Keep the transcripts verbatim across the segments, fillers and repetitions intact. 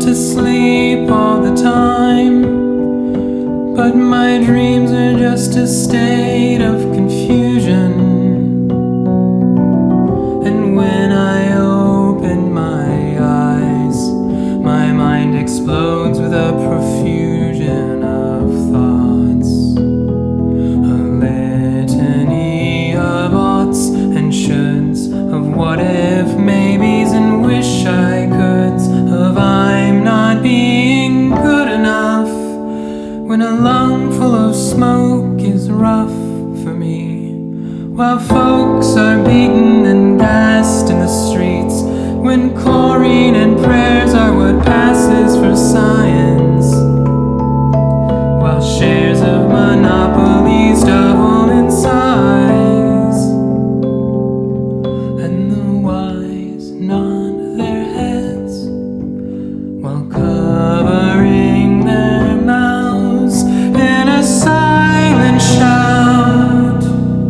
to sleep all the time, but my dreams are just a state of confusion. And when I open my eyes, my mind explodes with a profusion of thoughts, a litany of oughts and shoulds, of what if, maybes, and wish I coulds, of I'm not being good enough, when a lung full of smoke is rough for me, while folks are beaten and gassed in the streets, when chlorine and prayers are what passes for science, while shares of monopolies double in size, and the wise nod their heads while covering their mouths in a silent shout.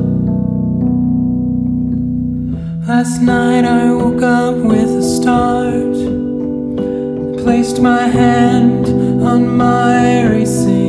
Last night I woke up with a start, placed my hand on my racing